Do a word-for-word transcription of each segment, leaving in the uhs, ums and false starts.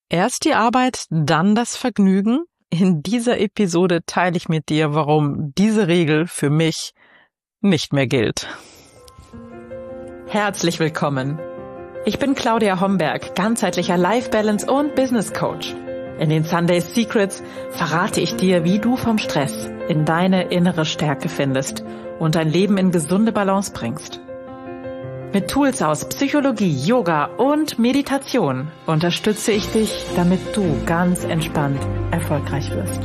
Erst die Arbeit, dann das Vergnügen. In dieser Episode teile ich mit dir, warum diese Regel für mich nicht mehr gilt. Herzlich willkommen. Ich bin Claudia Homberg, ganzheitlicher Life Balance und Business Coach. In den Sunday Secrets verrate ich dir, wie du vom Stress in deine innere Stärke findest und dein Leben in gesunde Balance bringst. Mit Tools aus Psychologie, Yoga und Meditation unterstütze ich dich, damit du ganz entspannt erfolgreich wirst.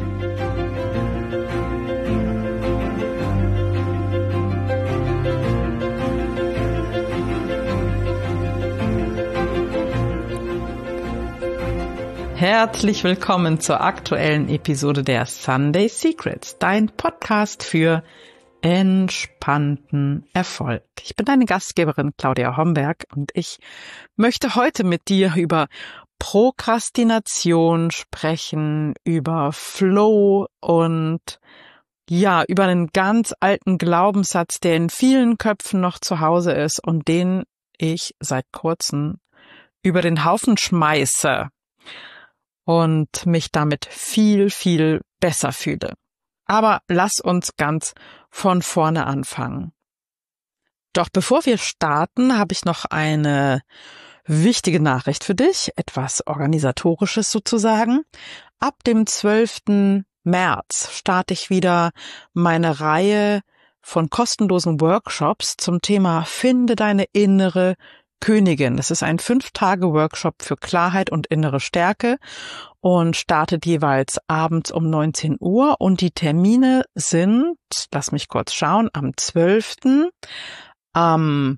Herzlich willkommen zur aktuellen Episode der Sunday Secrets, dein Podcast für entspannten Erfolg. Ich bin deine Gastgeberin Claudia Homberg und ich möchte heute mit dir über Prokrastination sprechen, über Flow und ja, über einen ganz alten Glaubenssatz, der in vielen Köpfen noch zu Hause ist und den ich seit kurzem über den Haufen schmeiße und mich damit viel, viel besser fühle. Aber lass uns ganz von vorne anfangen. Doch bevor wir starten, habe ich noch eine wichtige Nachricht für dich, etwas Organisatorisches sozusagen. Ab dem zwölften März starte ich wieder meine Reihe von kostenlosen Workshops zum Thema Finde deine innere Königin. Das ist ein Fünf-Tage-Workshop für Klarheit und innere Stärke und startet jeweils abends um neunzehn Uhr. Und die Termine sind, lass mich kurz schauen, am zwölften, am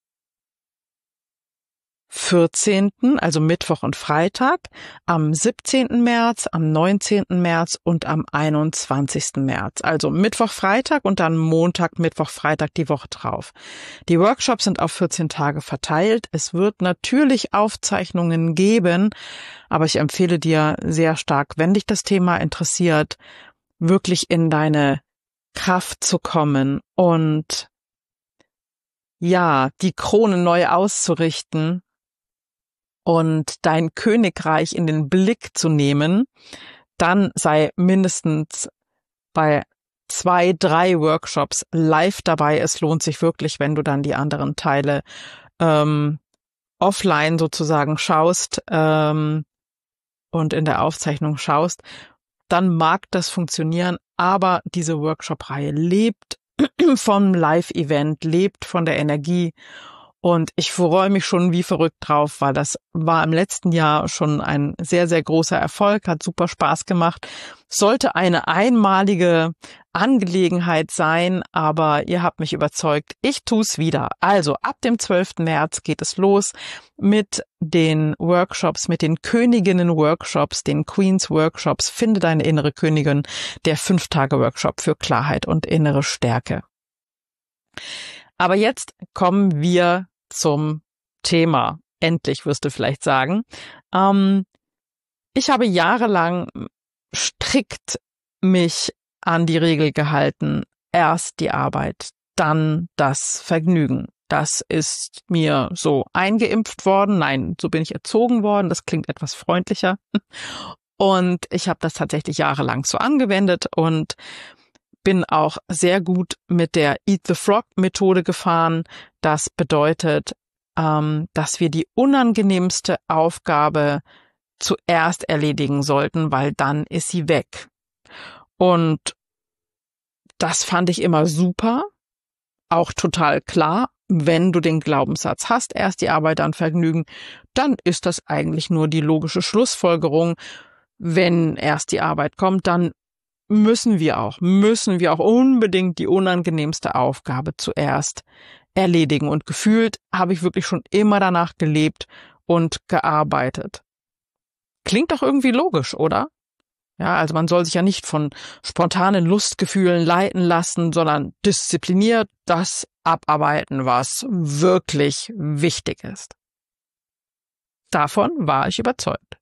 vierzehnten, also Mittwoch und Freitag, am siebzehnten März, am neunzehnten März und am einundzwanzigsten März. Also Mittwoch, Freitag und dann Montag, Mittwoch, Freitag die Woche drauf. Die Workshops sind auf vierzehn Tage verteilt. Es wird natürlich Aufzeichnungen geben, aber ich empfehle dir sehr stark, wenn dich das Thema interessiert, wirklich in deine Kraft zu kommen und ja, die Krone neu auszurichten und dein Königreich in den Blick zu nehmen, dann sei mindestens bei zwei, drei Workshops live dabei. Es lohnt sich wirklich, wenn du dann die anderen Teile ähm, offline sozusagen schaust ähm, und in der Aufzeichnung schaust, dann mag das funktionieren, aber diese Workshop-Reihe lebt vom Live-Event, lebt von der Energie und ich freue mich schon wie verrückt drauf, weil das war im letzten Jahr schon ein sehr, sehr großer Erfolg, hat super Spaß gemacht. Sollte eine einmalige Angelegenheit sein, aber ihr habt mich überzeugt, ich tue es wieder. Also ab dem zwölften März geht es los mit den Workshops, mit den Königinnen-Workshops, den Queens-Workshops. Finde deine innere Königin, der Fünf-Tage-Workshop für Klarheit und innere Stärke. Aber jetzt kommen wir zum Thema. Endlich, wirst du vielleicht sagen. Ähm, ich habe jahrelang strikt mich an die Regel gehalten. Erst die Arbeit, dann das Vergnügen. Das ist mir so eingeimpft worden. Nein, so bin ich erzogen worden. Das klingt etwas freundlicher. Und ich habe das tatsächlich jahrelang so angewendet und bin auch sehr gut mit der Eat the Frog Methode gefahren. Das bedeutet, ähm, dass wir die unangenehmste Aufgabe zuerst erledigen sollten, weil dann ist sie weg. Und das fand ich immer super, auch total klar. Wenn du den Glaubenssatz hast, erst die Arbeit, dann Vergnügen, dann ist das eigentlich nur die logische Schlussfolgerung. Wenn erst die Arbeit kommt, dann müssen wir auch, müssen wir auch unbedingt die unangenehmste Aufgabe zuerst erledigen. Und gefühlt habe ich wirklich schon immer danach gelebt und gearbeitet. Klingt doch irgendwie logisch, oder? Ja, also man soll sich ja nicht von spontanen Lustgefühlen leiten lassen, sondern diszipliniert das abarbeiten, was wirklich wichtig ist. Davon war ich überzeugt.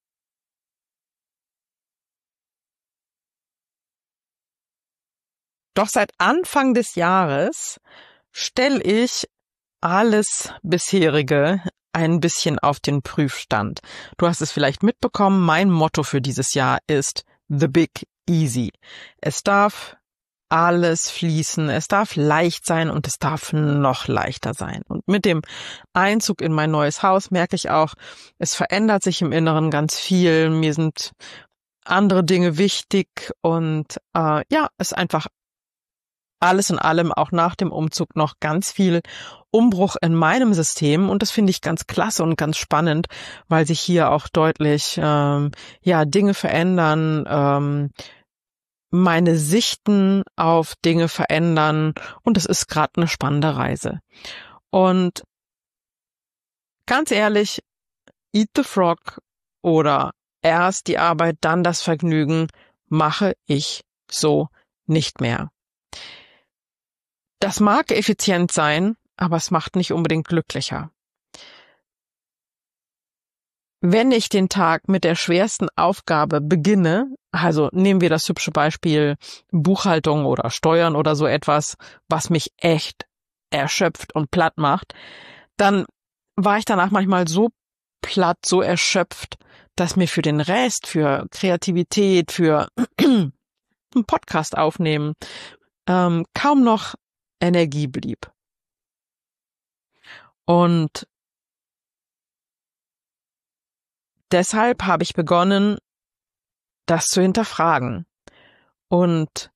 Doch seit Anfang des Jahres stelle ich alles bisherige ein bisschen auf den Prüfstand. Du hast es vielleicht mitbekommen, mein Motto für dieses Jahr ist The Big Easy. Es darf alles fließen, es darf leicht sein und es darf noch leichter sein. Und mit dem Einzug in mein neues Haus merke ich auch, es verändert sich im Inneren ganz viel. Mir sind andere Dinge wichtig und äh, ja, es ist einfach alles in allem auch nach dem Umzug noch ganz viel Umbruch in meinem System und das finde ich ganz klasse und ganz spannend, weil sich hier auch deutlich ähm, ja Dinge verändern, ähm, meine Sichten auf Dinge verändern und es ist gerade eine spannende Reise. Und ganz ehrlich, Eat the Frog oder erst die Arbeit, dann das Vergnügen mache ich so nicht mehr. Das mag effizient sein, aber es macht nicht unbedingt glücklicher. Wenn ich den Tag mit der schwersten Aufgabe beginne, also nehmen wir das hübsche Beispiel Buchhaltung oder Steuern oder so etwas, was mich echt erschöpft und platt macht, dann war ich danach manchmal so platt, so erschöpft, dass mir für den Rest, für Kreativität, für einen Podcast aufnehmen, ähm, kaum noch Energie blieb. Und deshalb habe ich begonnen, das zu hinterfragen und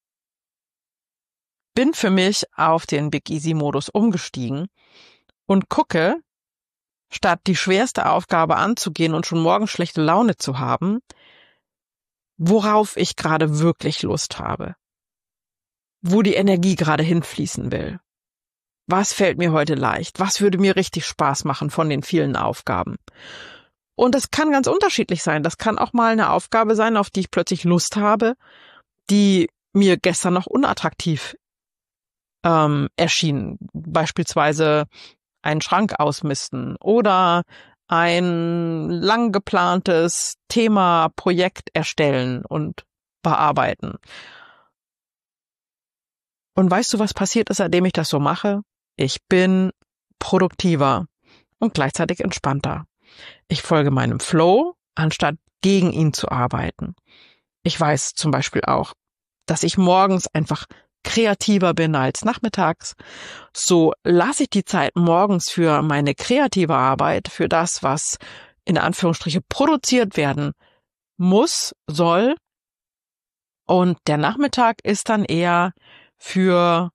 bin für mich auf den Big Easy Modus umgestiegen und gucke, statt die schwerste Aufgabe anzugehen und schon morgen schlechte Laune zu haben, worauf ich gerade wirklich Lust habe, wo die Energie gerade hinfließen will. Was fällt mir heute leicht? Was würde mir richtig Spaß machen von den vielen Aufgaben? Und das kann ganz unterschiedlich sein. Das kann auch mal eine Aufgabe sein, auf die ich plötzlich Lust habe, die mir gestern noch unattraktiv ähm, erschien. Beispielsweise einen Schrank ausmisten oder ein lang geplantes Thema, Projekt erstellen und bearbeiten. Und weißt du, was passiert ist, seitdem ich das so mache? Ich bin produktiver und gleichzeitig entspannter. Ich folge meinem Flow, anstatt gegen ihn zu arbeiten. Ich weiß zum Beispiel auch, dass ich morgens einfach kreativer bin als nachmittags. So lasse ich die Zeit morgens für meine kreative Arbeit, für das, was in Anführungsstriche produziert werden muss, soll. Und der Nachmittag ist dann eher für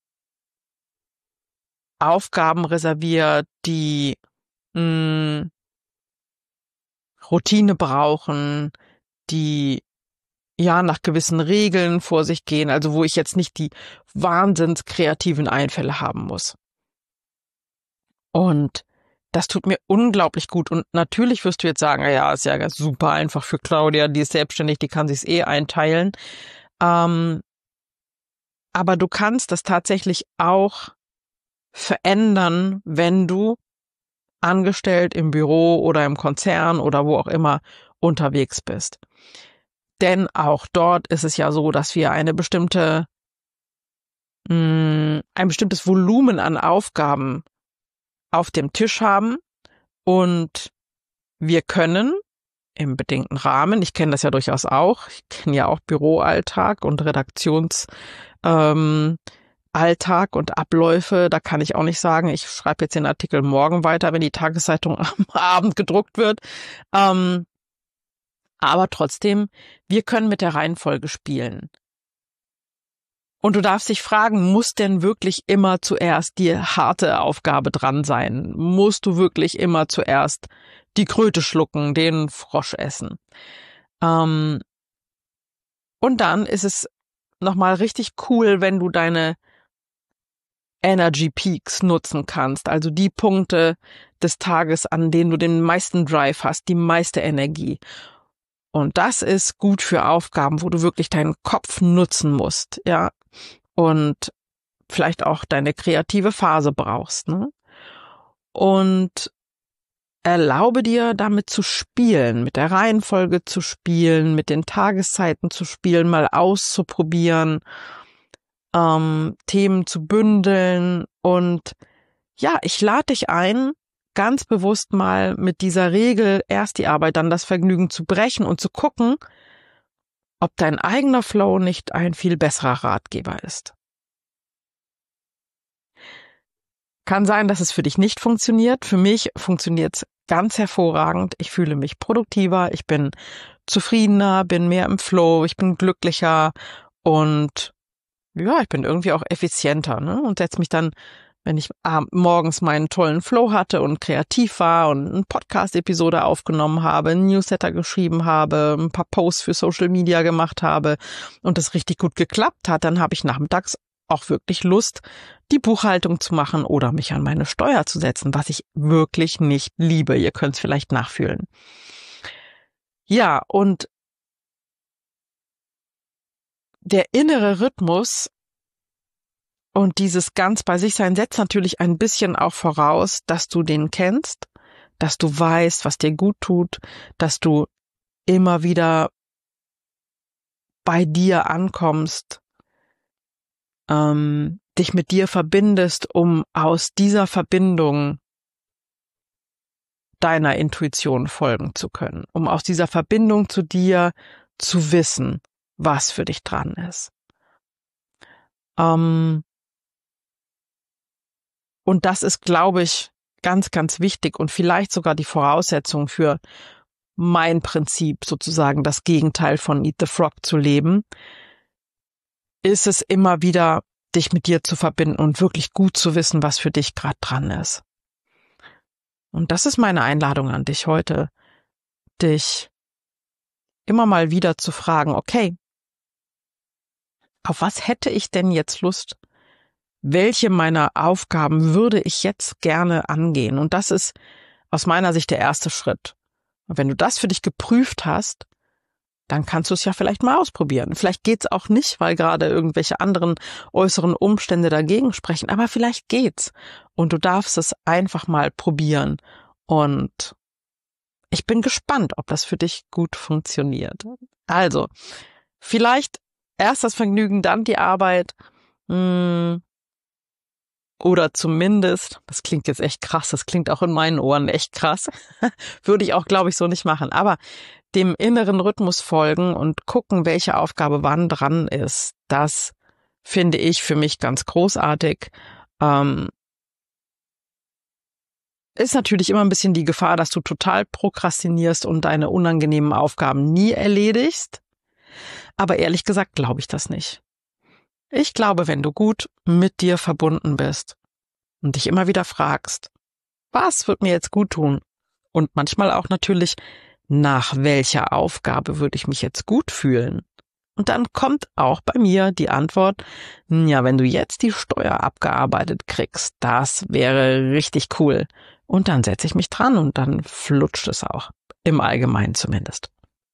Aufgaben reserviert, die mh, Routine brauchen, die ja nach gewissen Regeln vor sich gehen, also wo ich jetzt nicht die wahnsinns kreativen Einfälle haben muss. Und das tut mir unglaublich gut. Und natürlich wirst du jetzt sagen, ja, ist ja super einfach für Claudia, die ist selbstständig, die kann sich's eh einteilen. Ähm, aber du kannst das tatsächlich auch verändern, wenn du angestellt im Büro oder im Konzern oder wo auch immer unterwegs bist. Denn auch dort ist es ja so, dass wir eine bestimmte, mh, ein bestimmtes Volumen an Aufgaben auf dem Tisch haben und wir können im bedingten Rahmen, ich kenne das ja durchaus auch, ich kenne ja auch Büroalltag und Redaktions ähm, Alltag und Abläufe, da kann ich auch nicht sagen, ich schreibe jetzt den Artikel morgen weiter, wenn die Tageszeitung am Abend gedruckt wird. Ähm, aber trotzdem, wir können mit der Reihenfolge spielen. Und du darfst dich fragen, muss denn wirklich immer zuerst die harte Aufgabe dran sein? Musst du wirklich immer zuerst die Kröte schlucken, den Frosch essen? Ähm, und dann ist es nochmal richtig cool, wenn du deine Energy Peaks nutzen kannst, also die Punkte des Tages, an denen du den meisten Drive hast, die meiste Energie. Und das ist gut für Aufgaben, wo du wirklich deinen Kopf nutzen musst, ja, und vielleicht auch deine kreative Phase brauchst, ne? Und erlaube dir, damit zu spielen, mit der Reihenfolge zu spielen, mit den Tageszeiten zu spielen, mal auszuprobieren, ähm, Themen zu bündeln. Und ja, ich lade dich ein, ganz bewusst mal mit dieser Regel erst die Arbeit, dann das Vergnügen zu brechen und zu gucken, ob dein eigener Flow nicht ein viel besserer Ratgeber ist. Kann sein, dass es für dich nicht funktioniert. Für mich funktioniert es ganz hervorragend. Ich fühle mich produktiver, ich bin zufriedener, bin mehr im Flow, ich bin glücklicher und ja, ich bin irgendwie auch effizienter, ne? Und setze mich dann, wenn ich morgens meinen tollen Flow hatte und kreativ war und eine Podcast-Episode aufgenommen habe, einen Newsletter geschrieben habe, ein paar Posts für Social Media gemacht habe und das richtig gut geklappt hat, dann habe ich nachmittags auch wirklich Lust, die Buchhaltung zu machen oder mich an meine Steuer zu setzen, was ich wirklich nicht liebe. Ihr könnt es vielleicht nachfühlen. Ja, und der innere Rhythmus und dieses ganz bei sich sein setzt natürlich ein bisschen auch voraus, dass du den kennst, dass du weißt, was dir gut tut, dass du immer wieder bei dir ankommst, ähm, dich mit dir verbindest, um aus dieser Verbindung deiner Intuition folgen zu können, um aus dieser Verbindung zu dir zu wissen, was für dich dran ist. Ähm, und das ist, glaube ich, ganz, ganz wichtig und vielleicht sogar die Voraussetzung für mein Prinzip, sozusagen das Gegenteil von Eat the Frog zu leben, ist es immer wieder, dich mit dir zu verbinden und wirklich gut zu wissen, was für dich gerade dran ist. Und das ist meine Einladung an dich heute, dich immer mal wieder zu fragen, okay, auf was hätte ich denn jetzt Lust? Welche meiner Aufgaben würde ich jetzt gerne angehen? Und das ist aus meiner Sicht der erste Schritt. Und wenn du das für dich geprüft hast, dann kannst du es ja vielleicht mal ausprobieren. Vielleicht geht's auch nicht, weil gerade irgendwelche anderen äußeren Umstände dagegen sprechen, aber vielleicht geht's. Und du darfst es einfach mal probieren. Und ich bin gespannt, ob das für dich gut funktioniert. Also, vielleicht erst das Vergnügen, dann die Arbeit. Hm. Oder zumindest, das klingt jetzt echt krass, das klingt auch in meinen Ohren echt krass, würde ich auch, glaube ich, so nicht machen, aber dem inneren Rhythmus folgen und gucken, welche Aufgabe wann dran ist, das finde ich für mich ganz großartig. Ähm, ist natürlich immer ein bisschen die Gefahr, dass du total prokrastinierst und deine unangenehmen Aufgaben nie erledigst, aber ehrlich gesagt glaube ich das nicht. Ich glaube, wenn du gut mit dir verbunden bist und dich immer wieder fragst, was wird mir jetzt gut tun? Und manchmal auch natürlich, nach welcher Aufgabe würde ich mich jetzt gut fühlen? Und dann kommt auch bei mir die Antwort, ja, wenn du jetzt die Steuer abgearbeitet kriegst, das wäre richtig cool. Und dann setze ich mich dran und dann flutscht es auch, im Allgemeinen zumindest.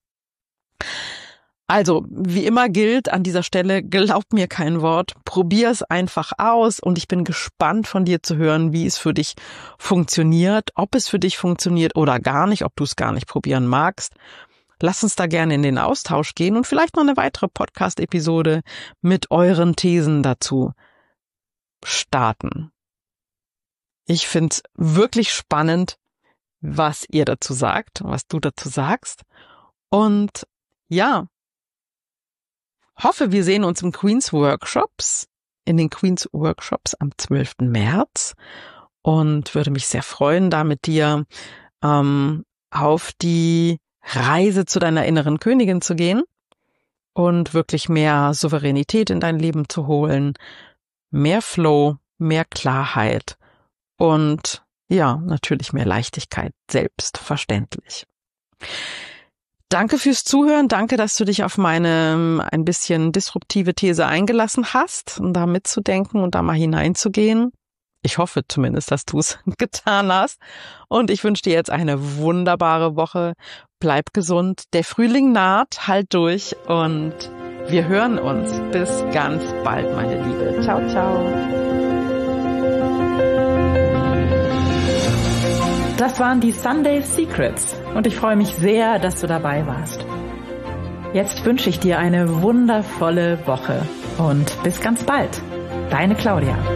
Also, wie immer gilt an dieser Stelle, glaub mir kein Wort, probier es einfach aus und ich bin gespannt von dir zu hören, wie es für dich funktioniert, ob es für dich funktioniert oder gar nicht, ob du es gar nicht probieren magst. Lass uns da gerne in den Austausch gehen und vielleicht noch eine weitere Podcast-Episode mit euren Thesen dazu starten. Ich finde es wirklich spannend, was ihr dazu sagt, was du dazu sagst und ja, hoffe, wir sehen uns im Queens Workshops, in den Queens Workshops am zwölften März und würde mich sehr freuen, da mit dir ähm, auf die Reise zu deiner inneren Königin zu gehen und wirklich mehr Souveränität in dein Leben zu holen, mehr Flow, mehr Klarheit und ja, natürlich mehr Leichtigkeit, selbstverständlich. Danke fürs Zuhören, danke, dass du dich auf meine ein bisschen disruptive These eingelassen hast, um da mitzudenken und da mal hineinzugehen. Ich hoffe zumindest, dass du es getan hast und ich wünsche dir jetzt eine wunderbare Woche. Bleib gesund, der Frühling naht, halt durch und wir hören uns. Bis ganz bald, meine Liebe. Ciao, ciao. Das waren die Sunday Secrets und ich freue mich sehr, dass du dabei warst. Jetzt wünsche ich dir eine wundervolle Woche und bis ganz bald. Deine Claudia.